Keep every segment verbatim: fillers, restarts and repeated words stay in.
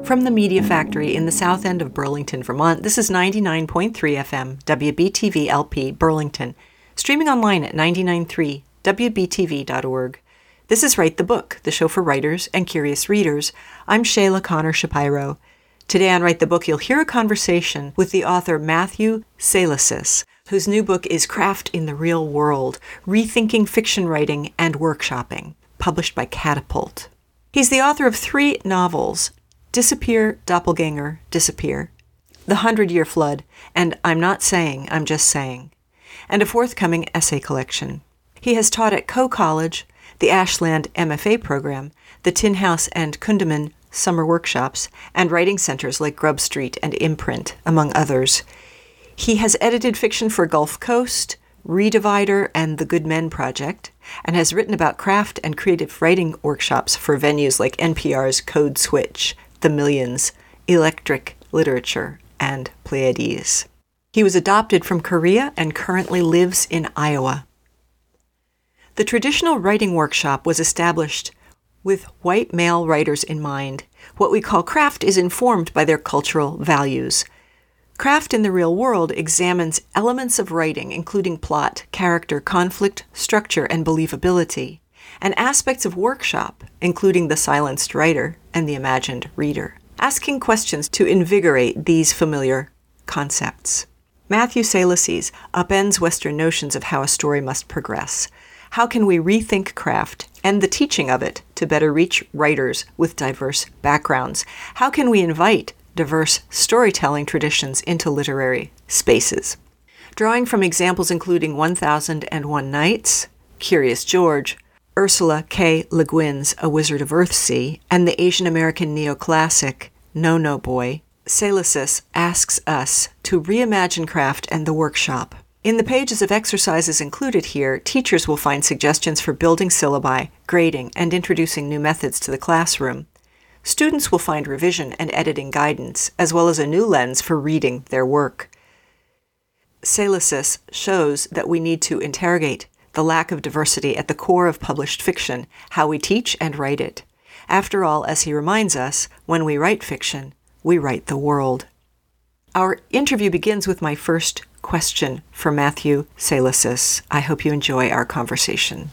From the Media Factory in the south end of Burlington, Vermont, this is ninety-nine point three F M, W B T V L P, Burlington, streaming online at nine nine three W B T V dot org. This is Write the Book, the show for writers and curious readers. I'm Shayla Connor Shapiro. Today on Write the Book, you'll hear a conversation with the author Matthew Salesses, whose new book is Craft in the Real World, Rethinking Fiction Writing and Workshopping, published by Catapult. He's the author of three novels, Disappear, Doppelganger, Disappear, The Hundred-Year Flood, and I'm Not Saying, I'm Just Saying, and a forthcoming essay collection. He has taught at Coe College, the Ashland M F A program, the Tin House and Kundiman summer workshops, and writing centers like Grub Street and Imprint, among others. He has edited fiction for Gulf Coast, Redivider, and the Good Men Project, and has written about craft and creative writing workshops for venues like N P R's Code Switch, The Millions, Electric Literature, and Pleiades. He was adopted from Korea and currently lives in Iowa. The traditional writing workshop was established with white male writers in mind. What we call craft is informed by their cultural values. Craft in the Real World examines elements of writing, including plot, character, conflict, structure, and believability, and aspects of workshop, including the silenced writer and the imagined reader, asking questions to invigorate these familiar concepts. Matthew Salesses upends Western notions of how a story must progress. How can we rethink craft and the teaching of it to better reach writers with diverse backgrounds? How can we invite diverse storytelling traditions into literary spaces? Drawing from examples including one thousand one Nights, Curious George, Ursula K. Le Guin's A Wizard of Earthsea, and the Asian American neoclassic No No Boy, Salesses asks us to reimagine craft and the workshop. In the pages of exercises included here, teachers will find suggestions for building syllabi, grading, and introducing new methods to the classroom. Students will find revision and editing guidance, as well as a new lens for reading their work. Salesses shows that we need to interrogate the lack of diversity at the core of published fiction, how we teach and write it. After all, as he reminds us, when we write fiction, we write the world. Our interview begins with my first question for Matthew Salesses. I hope you enjoy our conversation.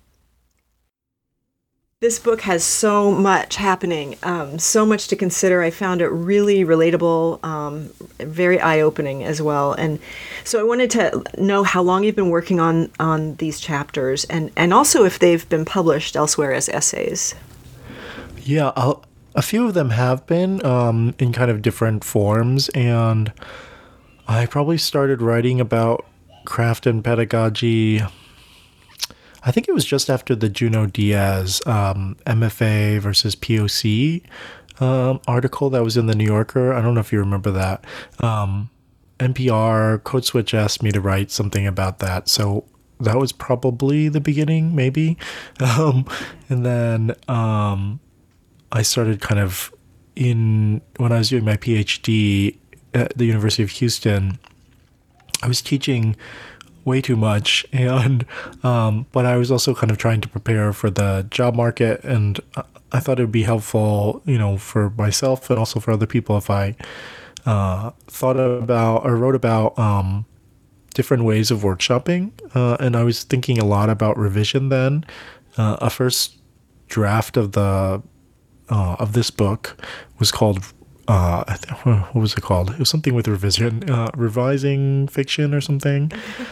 This book has so much happening, um, so much to consider. I found it really relatable, um, very eye-opening as well. And so I wanted to know how long you've been working on, on these chapters, and, and also if they've been published elsewhere as essays. Yeah, I'll, a few of them have been um, in kind of different forms, and I probably started writing about craft and pedagogy, I think it was just after the Junot Diaz um, M F A versus P O C um, article that was in the New Yorker. I don't know if you remember that. Um, N P R, Code Switch asked me to write something about that. So that was probably the beginning, maybe. Um, and then um, I started kind of in, when I was doing my PhD at the University of Houston, I was teaching way too much, and um, but I was also kind of trying to prepare for the job market, and I thought it would be helpful, you know, for myself and also for other people if I uh, thought about or wrote about um, different ways of workshopping, uh, and I was thinking a lot about revision then. Uh, a first draft of the uh, of this book was called Uh, I th- what was it called? It was something with revision, uh, revising fiction or something.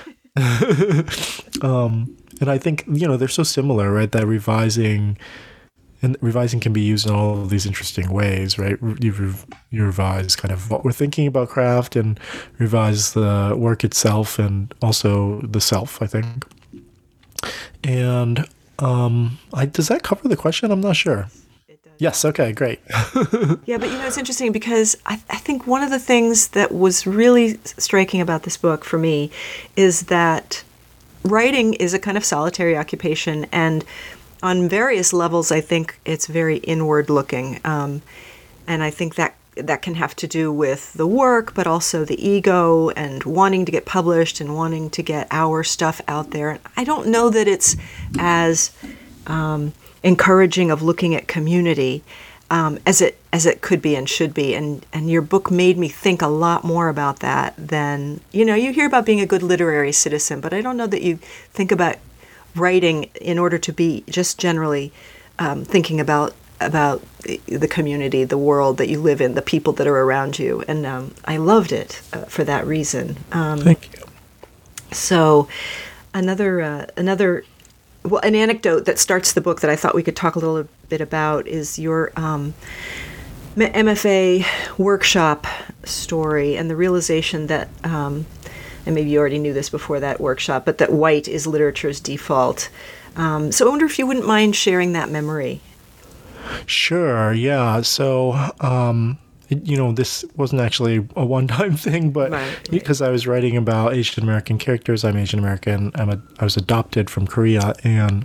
um, and I think, you know, they're so similar, right? That revising and revising can be used in all of these interesting ways, right? You, re- you revise kind of what we're thinking about craft, and revise the work itself, and also the self, I think. And um, I, does that cover the question? I'm not sure. Yes. Okay, great. Yeah, but you know, it's interesting because I, I think one of the things that was really striking about this book for me is that writing is a kind of solitary occupation, and on various levels, I think it's very inward looking. Um, and I think that that can have to do with the work, but also the ego and wanting to get published and wanting to get our stuff out there. And I don't know that it's as um, encouraging of looking at community um, as it as it could be and should be. And and your book made me think a lot more about that than, you know, you hear about being a good literary citizen, but I don't know that you think about writing in order to be just generally um, thinking about about the community, the world that you live in, the people that are around you. And um, I loved it uh, for that reason. Um, Thank you. So another uh, another well, an anecdote that starts the book that I thought we could talk a little bit about is your um, M F A workshop story and the realization that, um, and maybe you already knew this before that workshop, but that white is literature's default. Um, so I wonder if you wouldn't mind sharing that memory. Sure, yeah. So, um, it, you know, this wasn't actually a one-time thing, but Right, right. because I was writing about Asian American characters, I'm Asian American. I'm a, I was adopted from Korea, and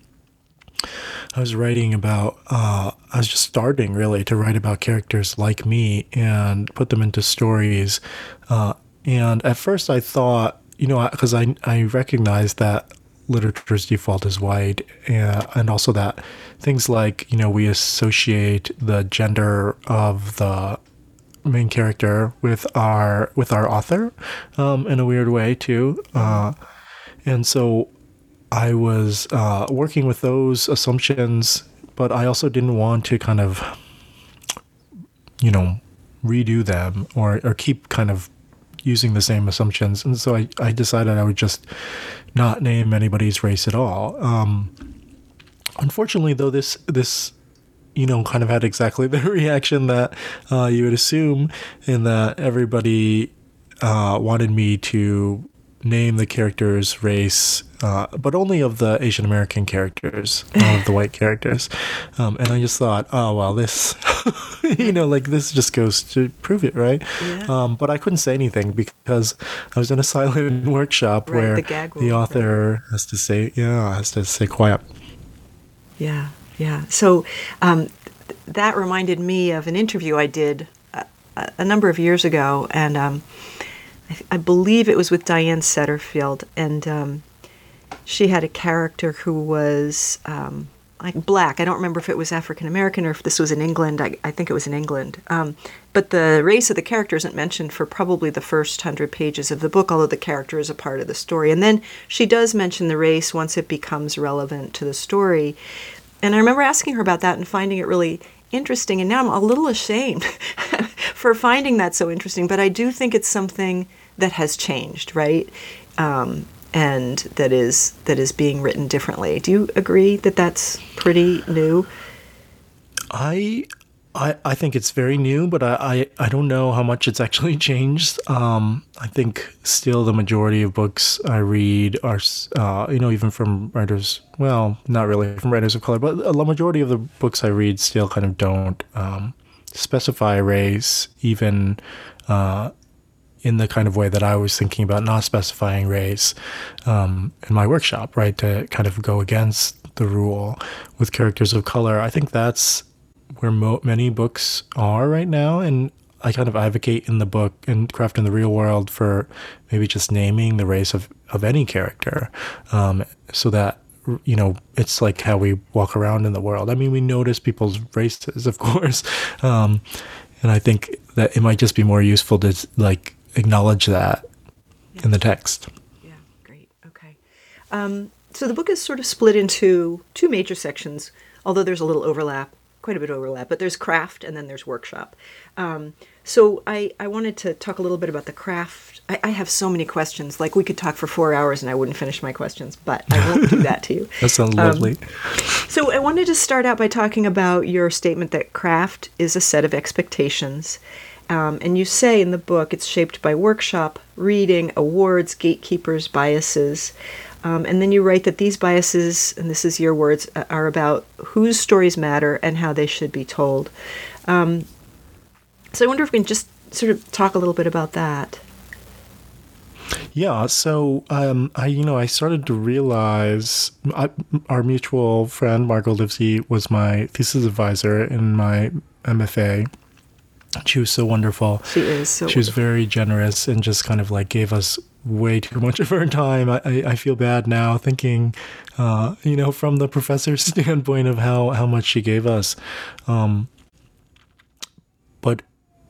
I was writing about. Uh, I was just starting really to write about characters like me and put them into stories. Uh, and at first, I thought, you know, because I I recognized that literature's default is white, and, and also that things like, you know, we associate the gender of the main character with our with our author um, in a weird way too, uh, and so I was uh, working with those assumptions, but I also didn't want to kind of, you know, redo them or or keep kind of using the same assumptions. And so I, I decided I would just not name anybody's race at all. Um, unfortunately, though, this, this, you know, kind of had exactly the reaction that uh, you would assume, in that everybody uh, wanted me to name the character's race, uh, but only of the Asian American characters, not of the white characters. Um, and I just thought, oh, well, this, you know, like this just goes to prove it, right? Yeah. Um, but I couldn't say anything because I was in a silent workshop Right, where the gag the rule, author has to say, yeah, has to stay quiet. Yeah, yeah. So um, th- that reminded me of an interview I did a, a number of years ago, and um, I, I believe it was with Diane Setterfield, and um, she had a character who was um, like black. I don't remember if it was African American or if this was in England. I, I think it was in England. Um, but the race of the character isn't mentioned for probably the first hundred pages of the book, although the character is a part of the story. And then she does mention the race once it becomes relevant to the story. And I remember asking her about that and finding it really interesting. And now I'm a little ashamed for finding that so interesting. But I do think it's something that has changed, right? Um, and that is that is being written differently. Do you agree that that's pretty new? I, I, I think it's very new, but I, I, I don't know how much it's actually changed. Um, I think still the majority of books I read are, uh, you know, even from writers, well, not really from writers of color, but a majority of the books I read still kind of don't um, specify race, even uh, in the kind of way that I was thinking about not specifying race um, in my workshop, right, to kind of go against the rule with characters of color. I think that's where mo- many books are right now, and I kind of advocate in the book and Craft in the Real World for maybe just naming the race of, of any character, um, so that, you know, it's like how we walk around in the world. I mean, we notice people's races, of course, um, and I think that it might just be more useful to, like, acknowledge that Yeah. in the text. Yeah, great. Okay. Um, so the book is sort of split into two major sections, although there's a little overlap, quite a bit of overlap, but there's craft and then there's workshop. Um, so I, I wanted to talk a little bit about the craft. I, I have so many questions. Like, we could talk for four hours and I wouldn't finish my questions, but I won't do that to you. That sounds Um, lovely. So I wanted to start out by talking about your statement that craft is a set of expectations. Um, and you say in the book it's shaped by workshop, reading, awards, gatekeepers, biases. Um, and then you write that these biases, and this is your words, uh, are about whose stories matter and how they should be told. Um, so I wonder if we can just sort of talk a little bit about that. Yeah, so um, I, you know, I started to realize I, our mutual friend Margot Livesey was my thesis advisor in my M F A. She was so wonderful. She is so She was wonderful. very generous and just kind of like gave us way too much of her time. I, I, I feel bad now thinking, uh, you know, from the professor's standpoint of how, how much she gave us. Um,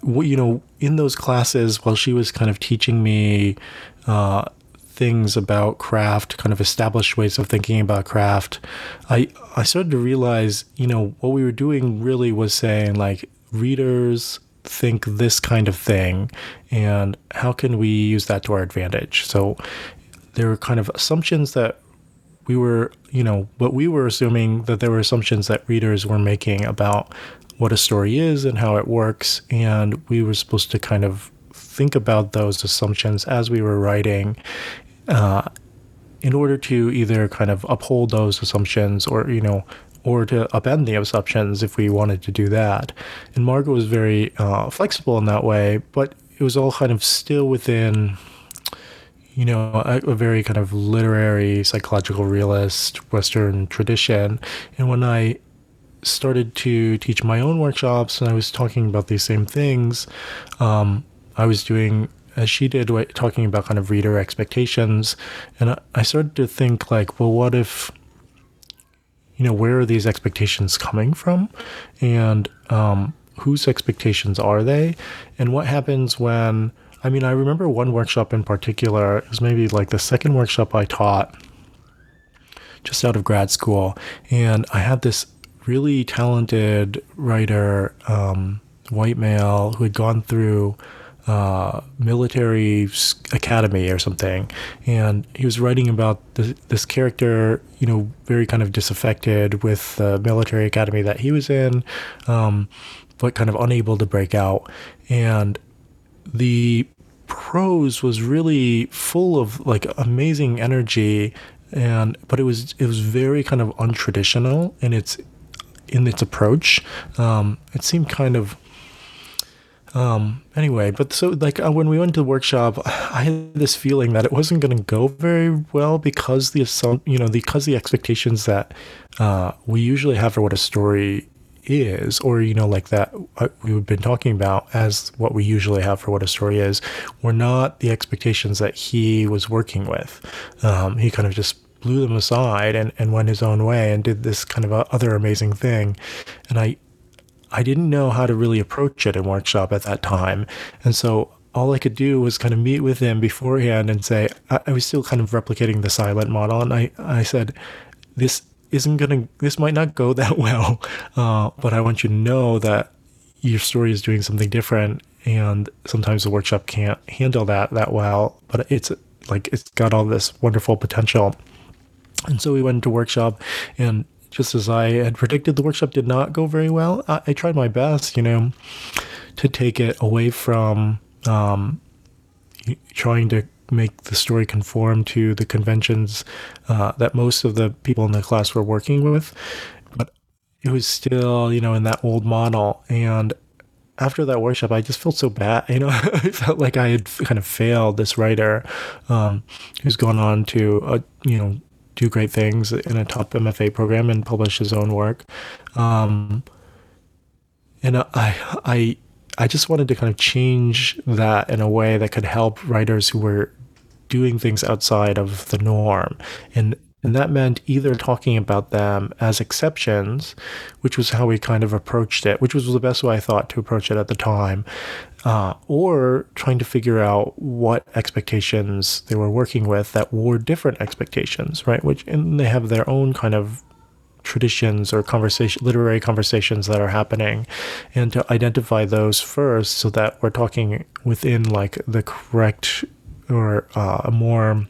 you know, in those classes, while she was kind of teaching me uh, things about craft, kind of established ways of thinking about craft, I I started to realize, you know, what we were doing really was saying, like, readers think this kind of thing, and how can we use that to our advantage? So there were kind of assumptions that we were, you know, what we were assuming that there were assumptions that readers were making about what a story is and how it works, and we were supposed to kind of think about those assumptions as we were writing, uh, in order to either kind of uphold those assumptions or, you know, or to upend the assumptions if we wanted to do that. And Margot was very uh, flexible in that way, but it was all kind of still within, you know, a, a very kind of literary, psychological realist Western tradition. And when I started to teach my own workshops and I was talking about these same things, um, I was doing, as she did, talking about kind of reader expectations. And I, I started to think, like, well, what if, you know, where are these expectations coming from? And um, whose expectations are they? And what happens when, I mean, I remember one workshop in particular, it was maybe like the second workshop I taught just out of grad school. And I had this really talented writer, um, white male, who had gone through uh, military academy or something. And he was writing about this, this character, you know, very kind of disaffected with the military academy that he was in, um, but kind of unable to break out. And the prose was really full of like amazing energy, and but it was it was very kind of untraditional in its in its approach. Um, it seemed kind of um, anyway. But so like uh, when we went to the workshop, I had this feeling that it wasn't going to go very well because the you know because the expectations that uh, we usually have for what a story is, or, you know, like that uh, we've been talking about as what we usually have for what a story is, were not the expectations that he was working with. Um, he kind of just blew them aside and, and went his own way and did this kind of a other amazing thing. And I, I didn't know how to really approach it in workshop at that time. And so all I could do was kind of meet with him beforehand and say, I, I was still kind of replicating the silent model. And I, I said, this isn't going to, this might not go that well, uh, but I want you to know that your story is doing something different. And sometimes the workshop can't handle that that well, but it's like, it's got all this wonderful potential. And so we went into workshop, and just as I had predicted, the workshop did not go very well. I, I tried my best, you know, to take it away from um, trying to make the story conform to the conventions uh, that most of the people in the class were working with. But it was still, you know, in that old model. And after that workshop, I just felt so bad. You know, I felt like I had kind of failed this writer um, who's gone on to, uh, you know, do great things in a top M F A program and publish his own work. Um, and I, I, I just wanted to kind of change that in a way that could help writers who were doing things outside of the norm. And and that meant either talking about them as exceptions, which was how we kind of approached it, which was the best way I thought to approach it at the time, uh, or trying to figure out what expectations they were working with that were different expectations, right? Which, and they have their own kind of traditions or conversation, literary conversations that are happening, and to identify those first so that we're talking within like the correct or uh, a more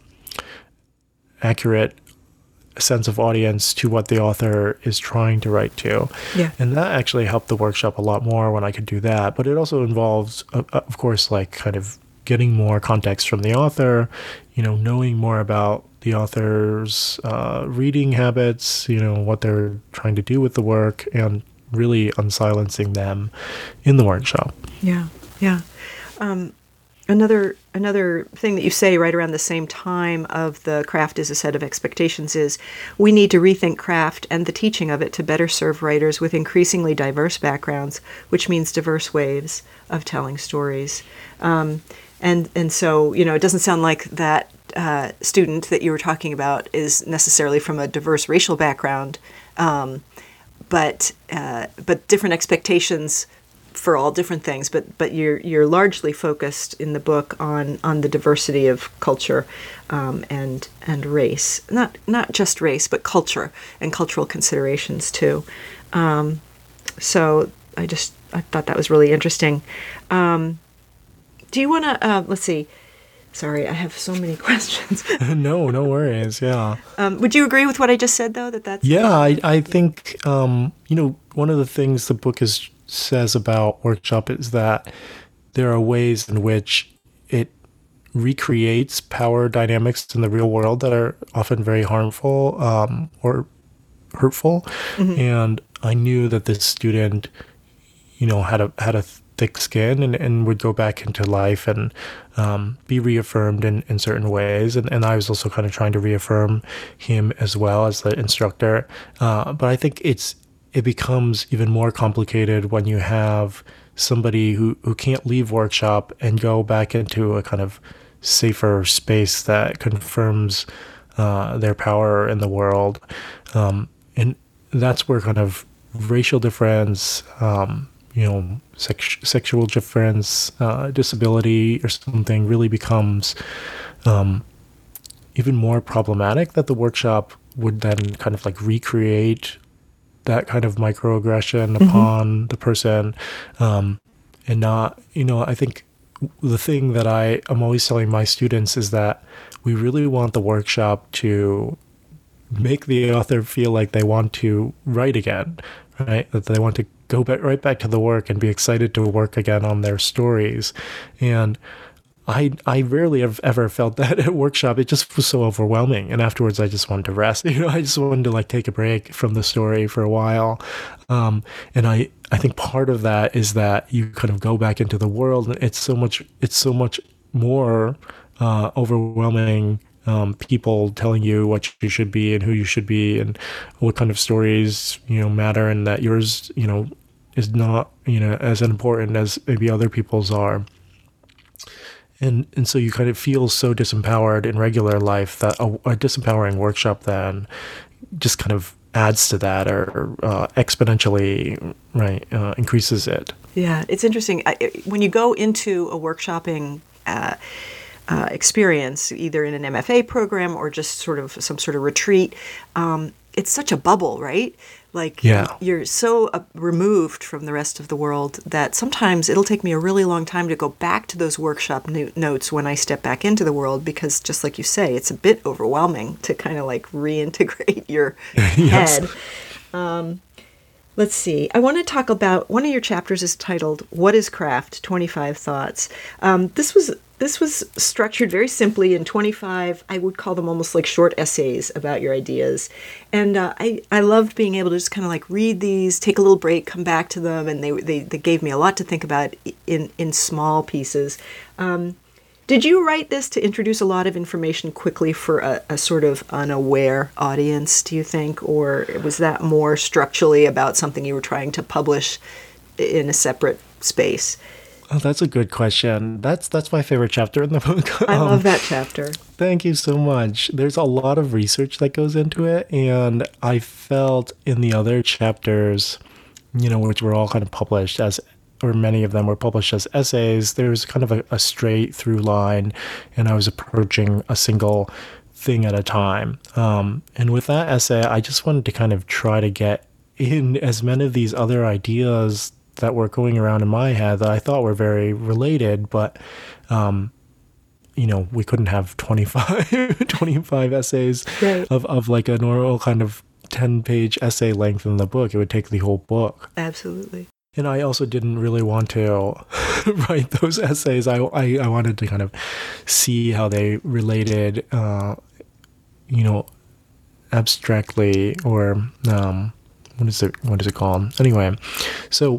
accurate sense of audience to what the author is trying to write to. Yeah. And that actually helped the workshop a lot more when I could do that. But it also involves, uh, of course, like kind of getting more context from the author, you know, knowing more about the author's uh, reading habits, you know, what they're trying to do with the work, and really unsilencing them in the workshop. Yeah, yeah. Um, Another another thing that you say right around the same time of the craft is a set of expectations is we need to rethink craft and the teaching of it to better serve writers with increasingly diverse backgrounds, which means diverse ways of telling stories. Um, and and so, you know, it doesn't sound like that uh, student that you were talking about is necessarily from a diverse racial background, um, but uh, but different expectations for all different things, but but you're you're largely focused in the book on on the diversity of culture um, and and race, not not just race, but culture and cultural considerations too. Um, so I just I thought that was really interesting. Um, do you want to uh, let's see? Sorry, I have so many questions. no, no worries. Yeah. Um, would you agree with what I just said, though? That that's yeah. I I think um, you know, one of the things the book is says about workshop is that there are ways in which it recreates power dynamics in the real world that are often very harmful um, or hurtful. Mm-hmm. And I knew that this student, you know, had a had a thick skin and, and would go back into life and um, be reaffirmed in, in certain ways. And, and I was also kind of trying to reaffirm him as well as the instructor. Uh, but I think it's it becomes even more complicated when you have somebody who, who can't leave workshop and go back into a kind of safer space that confirms uh, their power in the world. Um, and that's where kind of racial difference, um, you know, sex- sexual difference, uh, disability or something really becomes um, even more problematic, that the workshop would then kind of like recreate that kind of microaggression mm-hmm. upon the person. Um, and not, you know, I think the thing that I am always telling my students is that we really want the workshop to make the author feel like they want to write again, right? That they want to go back, right back to the work and be excited to work again on their stories. And I I rarely have ever felt that at workshop. It just was so overwhelming. And afterwards, I just wanted to rest. You know, I just wanted to like take a break from the story for a while. Um, and I, I think part of that is that you kind of go back into the world, and it's so much, it's so much more uh, overwhelming. Um, people telling you what you should be and who you should be and what kind of stories, you know, matter, and that yours, you know, is not, you know, as important as maybe other people's are. And and so you kind of feel so disempowered in regular life that a, a disempowering workshop then just kind of adds to that, or uh, exponentially, right, uh, increases it. Yeah, it's interesting. I, when you go into a workshopping uh, uh, experience, either in an M F A program or just sort of some sort of retreat, um, it's such a bubble, right? Like, yeah. you're so uh, removed from the rest of the world that sometimes it'll take me a really long time to go back to those workshop no- notes when I step back into the world, because just like you say, it's a bit overwhelming to kind of like reintegrate your yes. head. Um, let's see. I want to talk about, one of your chapters is titled, What is Craft? twenty-five Thoughts. Um, this was This was structured very simply in twenty-five, I would call them almost like short essays about your ideas. And uh, I, I loved being able to just kind of like read these, take a little break, come back to them, and they they, they gave me a lot to think about in, in small pieces. Um, did you write this to introduce a lot of information quickly for a, a sort of unaware audience, do you think? Or was that more structurally about something you were trying to publish in a separate space? Oh, that's a good question. That's that's my favorite chapter in the book. I um, love that chapter. Thank you so much. There's a lot of research that goes into it, and I felt in the other chapters, you know, which were all kind of published as, or many of them were published as essays, there was kind of a, a straight through line, and I was approaching a single thing at a time. Um, and with that essay, I just wanted to kind of try to get in as many of these other ideas that were going around in my head that I thought were very related, but, um, you know, we couldn't have twenty-five, twenty-five essays right. of, of like a normal kind of ten page essay length in the book. It would take the whole book. Absolutely. And I also didn't really want to write those essays. I, I, I wanted to kind of see how they related, uh, you know, abstractly, or, um, What is it? What is it called? Anyway, so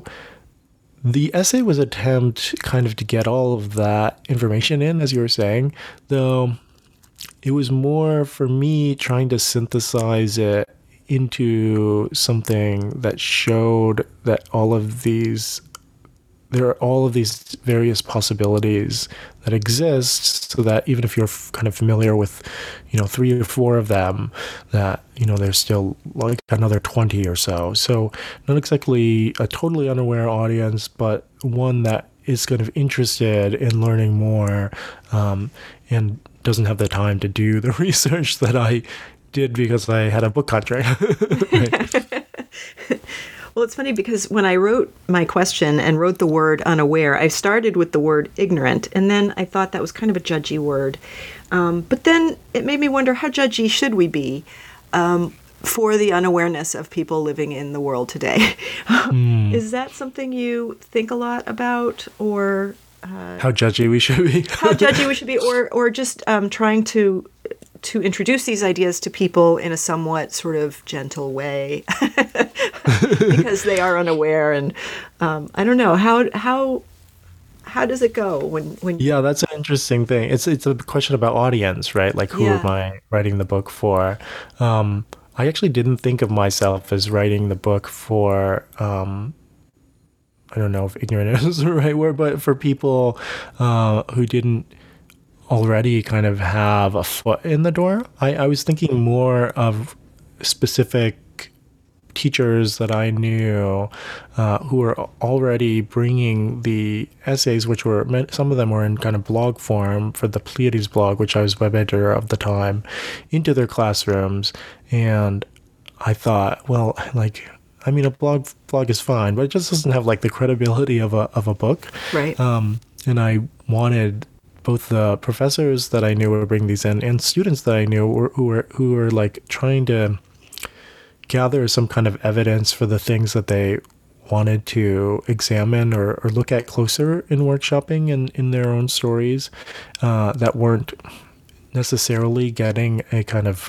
the essay was an attempt kind of to get all of that information in, as you were saying, though it was more for me trying to synthesize it into something that showed that all of these there are all of these various possibilities that exist, so that even if you're f- kind of familiar with, you know, three or four of them, that, you know, there's still like another twenty or so. So not exactly a totally unaware audience, but one that is kind of interested in learning more, um, and doesn't have the time to do the research that I did because I had a book contract. Right. Well, it's funny because when I wrote my question and wrote the word unaware, I started with the word ignorant, and then I thought that was kind of a judgy word. Um, but then it made me wonder, how judgy should we be um, for the unawareness of people living in the world today? Mm. Is that something you think a lot about, or uh, how judgy we should be? how judgy we should be, or or just um, trying to to introduce these ideas to people in a somewhat sort of gentle way because they are unaware. And um, I don't know, how how how does it go when when yeah, that's an interesting thing. It's it's a question about audience, right? Like, who Yeah. am I writing the book for? Um, I actually didn't think of myself as writing the book for, um, I don't know if ignorant is the right word, but for people uh, who didn't already kind of have a foot in the door. I, I was thinking more of specific teachers that I knew uh, who were already bringing the essays, which were, some of them were in kind of blog form for the Pleiades blog, which I was web editor of the time, into their classrooms. And I thought, well, like, I mean, a blog blog is fine, but it just doesn't have like the credibility of a of a book. Right. Um, and I wanted both the professors that I knew would bring these in and students that I knew were, who were who were like trying to gather some kind of evidence for the things that they wanted to examine or, or look at closer in workshopping and in their own stories, uh, that weren't necessarily getting a kind of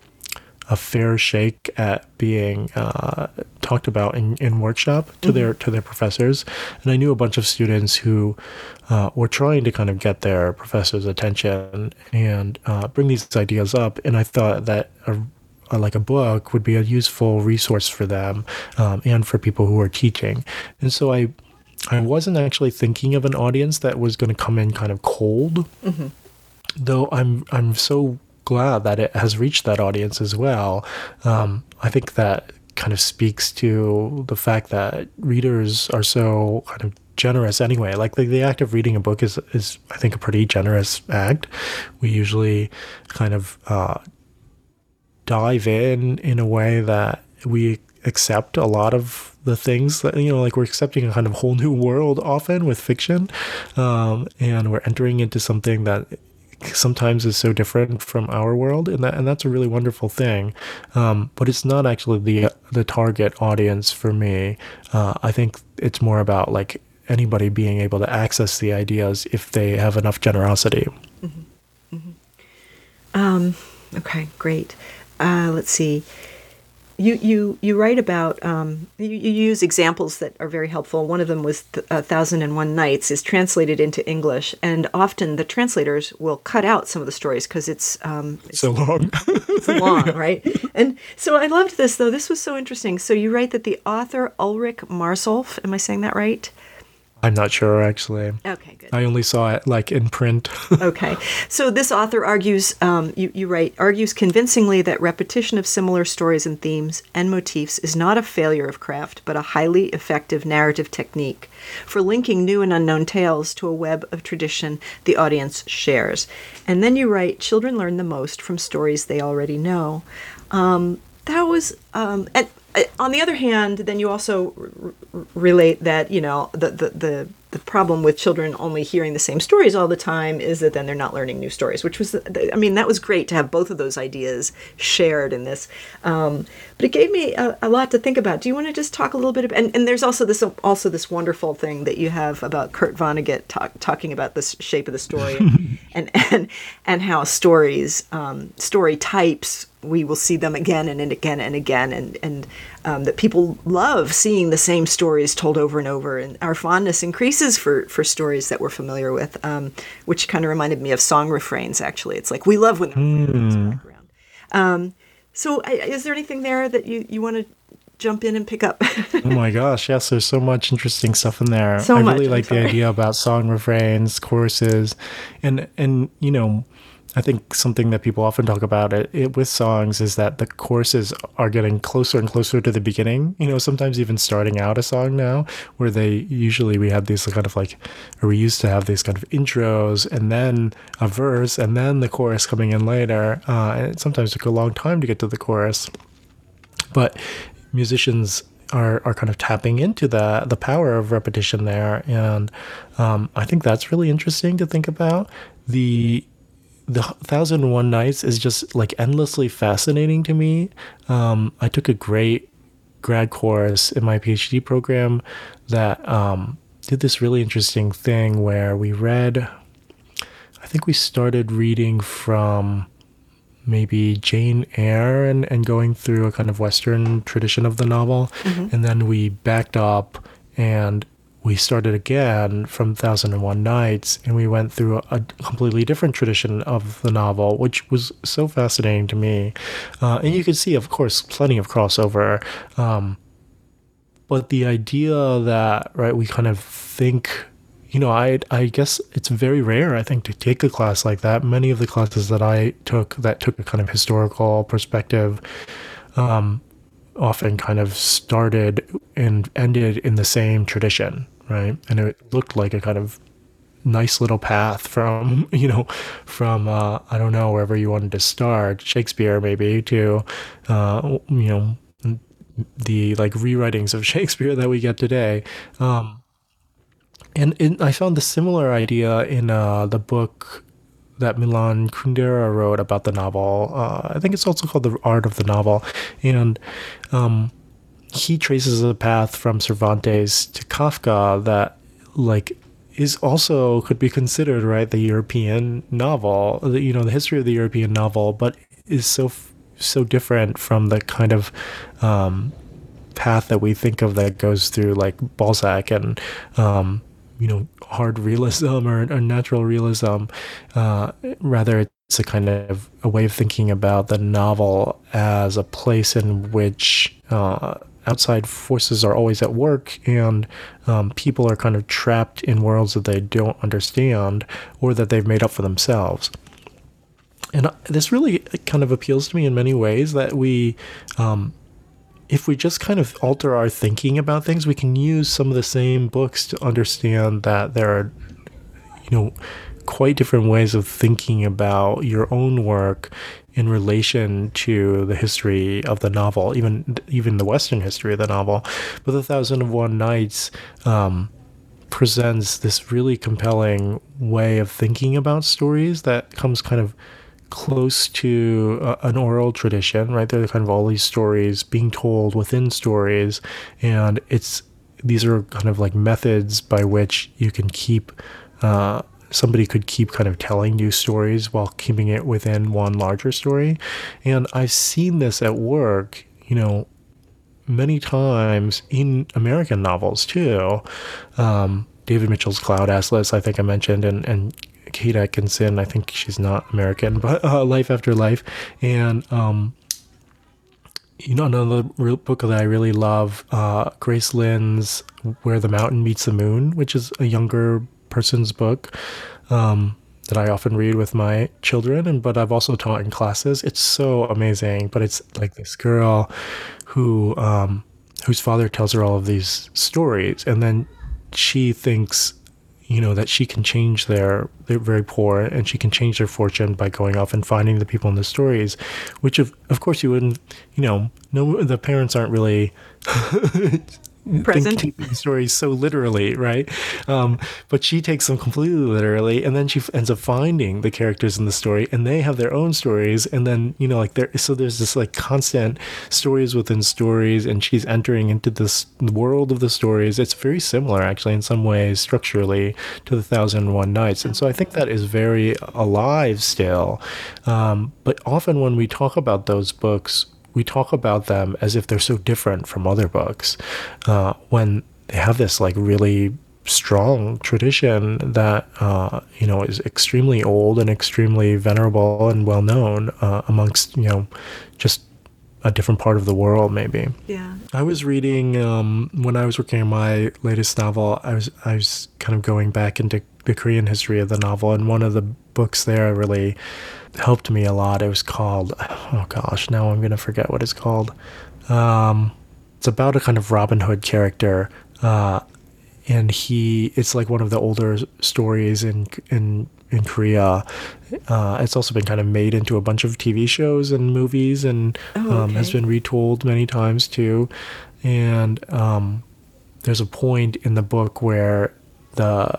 a fair shake at being uh, talked about in, in workshop to mm-hmm. their to their professors. And I knew a bunch of students who uh, were trying to kind of get their professors' attention and uh, bring these ideas up. And I thought that a, a, like a book would be a useful resource for them, um, and for people who are teaching. And so I I wasn't actually thinking of an audience that was going to come in kind of cold, mm-hmm. though I'm I'm so glad that it has reached that audience as well. Um, I think that kind of speaks to the fact that readers are so kind of generous anyway. Like the, the act of reading a book is, is, I think, a pretty generous act. We usually kind of uh, dive in in a way that we accept a lot of the things that, you know, like we're accepting a kind of whole new world often with fiction. Um, and we're entering into something that sometimes is so different from our world, and that and that's a really wonderful thing. Um, but it's not actually the the target audience for me. Uh, I think it's more about like anybody being able to access the ideas if they have enough generosity. Mm-hmm. Mm-hmm. Um, okay, great. Uh, let's see. You, you, you write about, um, you, you use examples that are very helpful. One of them was th- A Thousand and One Nights is translated into English, and often the translators will cut out some of the stories because it's, um, it's so long. It's long, yeah. Right? And so I loved this, though. This was so interesting. So you write that the author Ulrich Marsolf, am I saying that right? I'm not sure, actually. Okay, good. I only saw it like in print. Okay. So this author argues, um, you, you write, argues convincingly that repetition of similar stories and themes and motifs is not a failure of craft, but a highly effective narrative technique for linking new and unknown tales to a web of tradition the audience shares. And then you write, children learn the most from stories they already know. Um, that was, um, and on the other hand, then you also r- r- relate that, you know, the, the, the, the problem with children only hearing the same stories all the time is that then they're not learning new stories, which was, I mean, that was great to have both of those ideas shared in this. Um, but it gave me a, a lot to think about. Do you want to just talk a little bit about, and, and there's also this also this wonderful thing that you have about Kurt Vonnegut talk, talking about the shape of the story and, and, and how stories, um, story types, we will see them again and, and again and again, and, and um, that people love seeing the same stories told over and over, and our fondness increases for, for stories that we're familiar with, um, which kind of reminded me of song refrains, actually. It's like, we love when the refrains back around. Um, so I, is there anything there that you, you want to jump in and pick up. Oh my gosh, yes, there's so much interesting stuff in there. So I much, really I'm like the sorry. idea about song refrains, choruses, and and you know, I think something that people often talk about it, it with songs is that the choruses are getting closer and closer to the beginning. You know, sometimes even starting out a song now, where they usually we have these kind of like, or we used to have these kind of intros and then a verse and then the chorus coming in later. Uh, and it sometimes took a long time to get to the chorus, but musicians are, are kind of tapping into the the power of repetition there, and um, I think that's really interesting to think about. The the Thousand and One Nights is just like endlessly fascinating to me. Um, I took a great grad course in my PhD program that um, did this really interesting thing where we read, I think we started reading from maybe Jane Eyre and, and going through a kind of Western tradition of the novel. Mm-hmm. And then we backed up and we started again from Thousand and One Nights, and we went through a, a completely different tradition of the novel, which was so fascinating to me. Uh, and you could see, of course, plenty of crossover. Um, but the idea that, right, we kind of think, you know, I I guess it's very rare, I think, to take a class like that. Many of the classes that I took that took a kind of historical perspective um, often kind of started and ended in the same tradition, right? And it looked like a kind of nice little path from, you know, from, uh, I don't know, wherever you wanted to start, Shakespeare maybe, to, uh, you know, the like rewritings of Shakespeare that we get today. Um, and, and I found a similar idea in uh, the book that Milan Kundera wrote about the novel. Uh, I think it's also called The Art of the Novel. And um, he traces a path from Cervantes to Kafka that, like, is also could be considered, right, the European novel, the, you know, the history of the European novel, but is so so different from the kind of um, path that we think of that goes through, like, Balzac and um, you know, hard realism or, or natural realism. Uh, rather, it's a kind of a way of thinking about the novel as a place in which uh, outside forces are always at work, and um, people are kind of trapped in worlds that they don't understand or that they've made up for themselves. And this really kind of appeals to me in many ways, that we, um, if we just kind of alter our thinking about things, we can use some of the same books to understand that there are, you know, quite different ways of thinking about your own work in relation to the history of the novel, even even the Western history of the novel. But The Thousand and One Nights um, presents this really compelling way of thinking about stories that comes kind of close to uh, an oral tradition, right? There are kind of all these stories being told within stories, and it's these are kind of like methods by which you can keep uh, somebody could keep kind of telling new stories while keeping it within one larger story. And I've seen this at work, you know, many times in American novels too. Um, David Mitchell's Cloud Atlas, I think I mentioned, and and Kate Atkinson, I think she's not American, but uh, Life After Life. And, um, you know, another real book that I really love, uh, Grace Lynn's Where the Mountain Meets the Moon, which is a younger person's book um, that I often read with my children, and but I've also taught in classes. It's so amazing, but it's like this girl who um, whose father tells her all of these stories, and then she thinks, you know, that she can change their, they're very poor, and she can change their fortune by going off and finding the people in the stories, which of, of course you wouldn't, you know, no, the parents aren't really present taking the stories so literally, right? Um, but she takes them completely literally, and then she f- ends up finding the characters in the story, and they have their own stories, and then, you know, like there, so there's this like constant stories within stories, and she's entering into this world of the stories. It's very similar, actually, in some ways, structurally, to The Thousand and One Nights, and so I think that is very alive still. Um, but often when we talk about those books, we talk about them as if they're so different from other books, uh, when they have this like really strong tradition that uh, you know is extremely old and extremely venerable and well known uh, amongst, you know, just a different part of the world, maybe. Yeah. I was reading um, when I was working on my latest novel. I was I was kind of going back into the Korean history of the novel, and one of the books there really helped me a lot. It was called, oh gosh, now I'm gonna forget what it's called. Um, it's about a kind of Robin Hood character, uh, and he it's like one of the older stories in in in Korea. Uh, it's also been kind of made into a bunch of T V shows and movies, and oh, okay. um, has been retold many times too. And um, there's a point in the book where the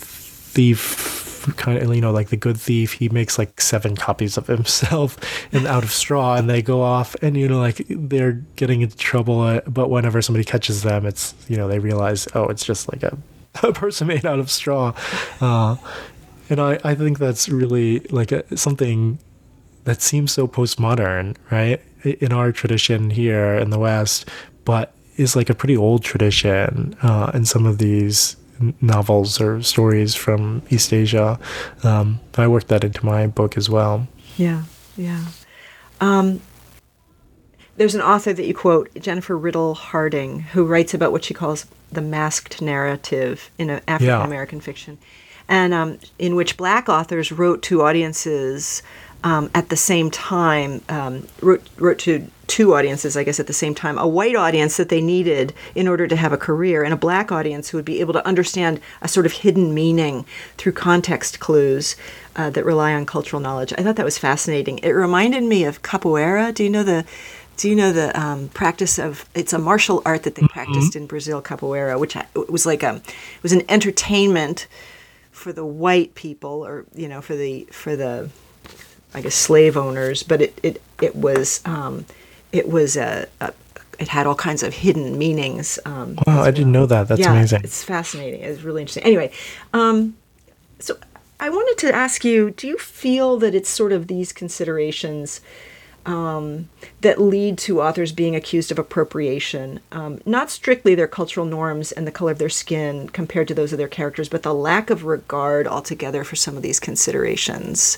thief, kind of, you know, like the good thief, he makes like seven copies of himself and out of straw, and they go off, and you know, like they're getting into trouble. Uh, but whenever somebody catches them, it's, you know, they realize, oh, it's just like a, a person made out of straw. Uh, And I, I think that's really like a, something that seems so postmodern, right? In our tradition here in the West, but is like a pretty old tradition uh, in some of these novels or stories from East Asia. Um, I worked that into my book as well. Yeah, yeah. Um, there's an author that you quote, Jennifer Riddle Harding, who writes about what she calls the masked narrative in African American yeah. fiction. And um, in which black authors wrote to audiences um, at the same time, um, wrote, wrote to two audiences, I guess, at the same time, a white audience that they needed in order to have a career, and a black audience who would be able to understand a sort of hidden meaning through context clues uh, that rely on cultural knowledge. I thought that was fascinating. It reminded me of capoeira. Do you know the... Do you know the um, practice of, it's a martial art that they mm-hmm. practiced in Brazil, capoeira, which it was like a, it was an entertainment for the white people, or you know, for the for the, I guess, slave owners, but it it it was um, it was a, a it had all kinds of hidden meanings. Um, wow, I well. didn't know that. That's yeah, amazing. It's fascinating. It's really interesting. Anyway, um, so I wanted to ask you: do you feel that it's sort of these considerations Um, that lead to authors being accused of appropriation, um, not strictly their cultural norms and the color of their skin compared to those of their characters, but the lack of regard altogether for some of these considerations?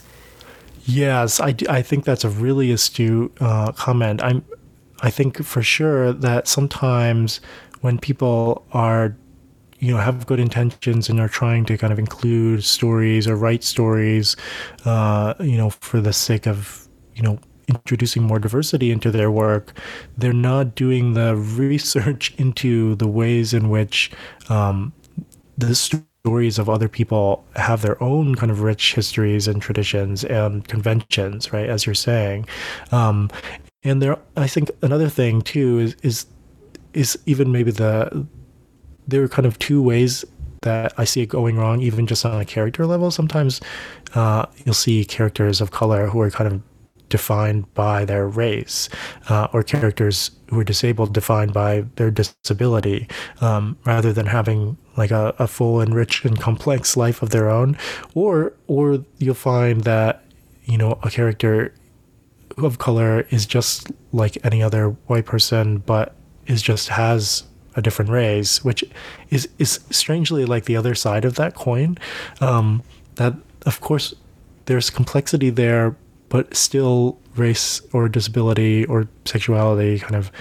Yes, I, I think that's a really astute uh, comment. I'm, I think for sure that sometimes when people are, you know, have good intentions and are trying to kind of include stories or write stories, uh, you know, for the sake of, you know, introducing more diversity into their work, they're not doing the research into the ways in which um, the stories of other people have their own kind of rich histories and traditions and conventions, right, as you're saying. Um, and there, I think another thing too is is is even maybe the there are kind of two ways that I see it going wrong, even just on a character level. Sometimes uh, you'll see characters of color who are kind of defined by their race, uh, or characters who are disabled defined by their disability, um, rather than having like a, a full and rich and complex life of their own. Or or you'll find that, you know, a character of color is just like any other white person, but is just has a different race, which is is strangely like the other side of that coin. Um, that of course there's complexity there, but still race or disability or sexuality kind of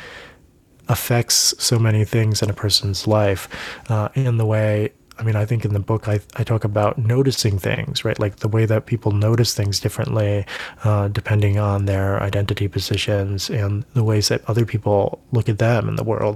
affects so many things in a person's life. Uh, in the way, I mean, I think in the book I, I talk about noticing things, right? Like the way that people notice things differently, uh, depending on their identity positions and the ways that other people look at them in the world.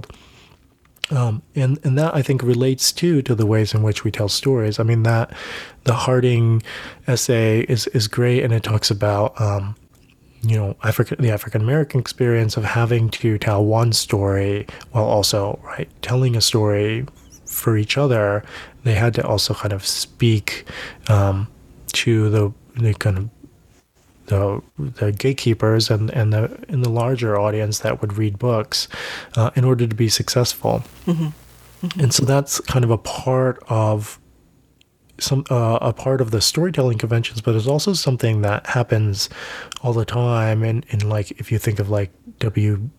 Um, and, and that I think relates too to the ways in which we tell stories. I mean, that the Harding essay is, is great, and it talks about, um, you know, African, the African American experience of having to tell one story while also, right, telling a story for each other. They had to also kind of speak um, to the, the kind of the the gatekeepers and, and the in the larger audience that would read books uh, in order to be successful. Mm-hmm. Mm-hmm. And so that's kind of a part of some uh, a part of the storytelling conventions, but it's also something that happens all the time. And in, in like if you think of like W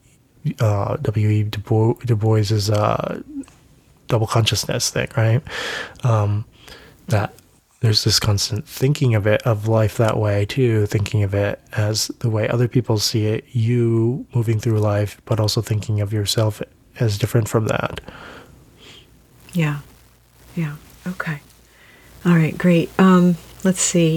uh, W E Du Bois, Du Bois's uh, double consciousness thing, right? Um, that there's this constant thinking of it, of life that way too, thinking of it as the way other people see it, you moving through life, but also thinking of yourself as different from that. Yeah. Yeah. Okay. All right. Great. Um, let's see.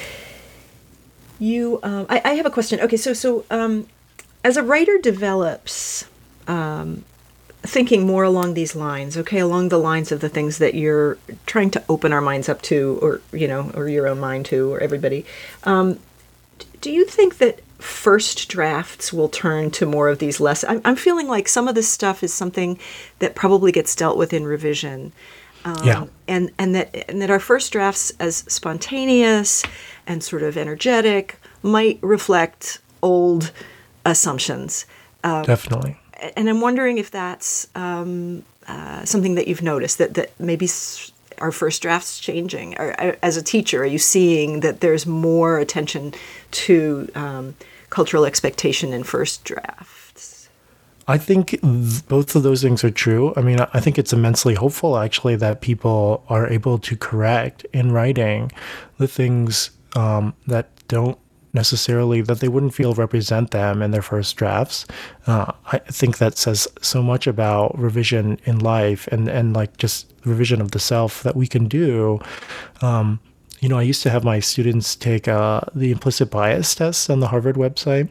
You, um, I, I have a question. Okay. So, so, um, as a writer develops, um, thinking more along these lines, okay, along the lines of the things that you're trying to open our minds up to, or, you know, or your own mind to, or everybody, um, do you think that first drafts will turn to more of these less? I'm, I'm feeling like some of this stuff is something that probably gets dealt with in revision. Um, yeah. And, and that and that our first drafts, as spontaneous and sort of energetic, might reflect old assumptions. Uh, Definitely. And I'm wondering if that's um, uh, something that you've noticed, that, that maybe s- our first draft's changing. Or, or, as a teacher, are you seeing that there's more attention to um, cultural expectation in first drafts? I think th- both of those things are true. I mean, I think it's immensely hopeful, actually, that people are able to correct in writing the things um, that don't necessarily, that they wouldn't feel represent them in their first drafts. Uh, I think that says so much about revision in life, and, and like just revision of the self that we can do. Um, you know, I used to have my students take uh, the implicit bias test on the Harvard website.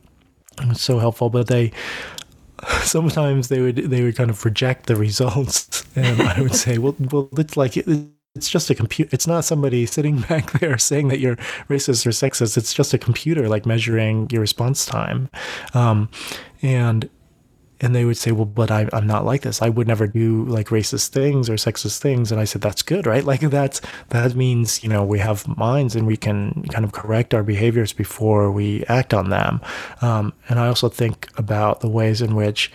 It was so helpful, but they sometimes they would they would kind of reject the results, and I would say, well, well, it's like it, it's just a computer. It's not somebody sitting back there saying that you're racist or sexist. It's just a computer, like, measuring your response time, um, and and they would say, well, but I, I'm not like this. I would never do like racist things or sexist things. And I said, that's good, right? Like that's, that means, you know, we have minds and we can kind of correct our behaviors before we act on them. Um, and I also think about the ways in which,